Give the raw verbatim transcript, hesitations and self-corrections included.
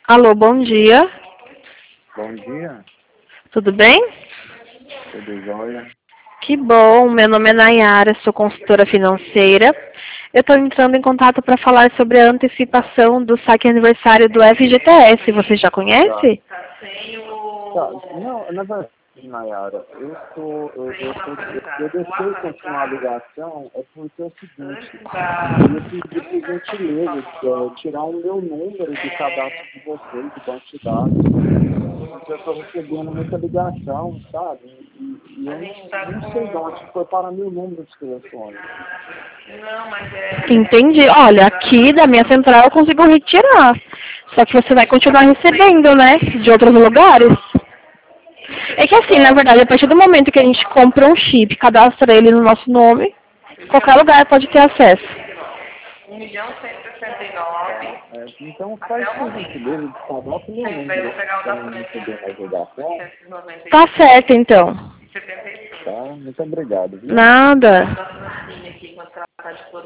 Alô, bom dia. Bom dia, Tudo bem? tudo jóia? Que bom, meu nome é Nayara, sou consultora financeira. Eu estou entrando em contato para falar sobre a antecipação do saque aniversário do F G T S. Você já Tá. conhece? Tá. Não, na verdade, Nayara, eu tô, eu, eu, tô, eu, eu deixei continuar a ligação, é porque é o seguinte, eu pedi por gentileza, é, tirar o meu número de cadastro de vocês, de banco de dados, porque eu estou recebendo muita ligação, sabe? E, e eu não, não sei de onde foi para meu número de telefone. Entendi. Olha, aqui da minha central eu consigo retirar. Só que você vai continuar recebendo, né? De outros lugares. É que assim, na Tá. verdade, a partir do momento que a gente compra um chip, cadastra ele no nosso nome, qualquer lugar pode ter acesso. É, então faz por gentileza de cadastro meu número para não receber mais ligação. Tá certo, então. Tá? Muito obrigado, viu? Nada.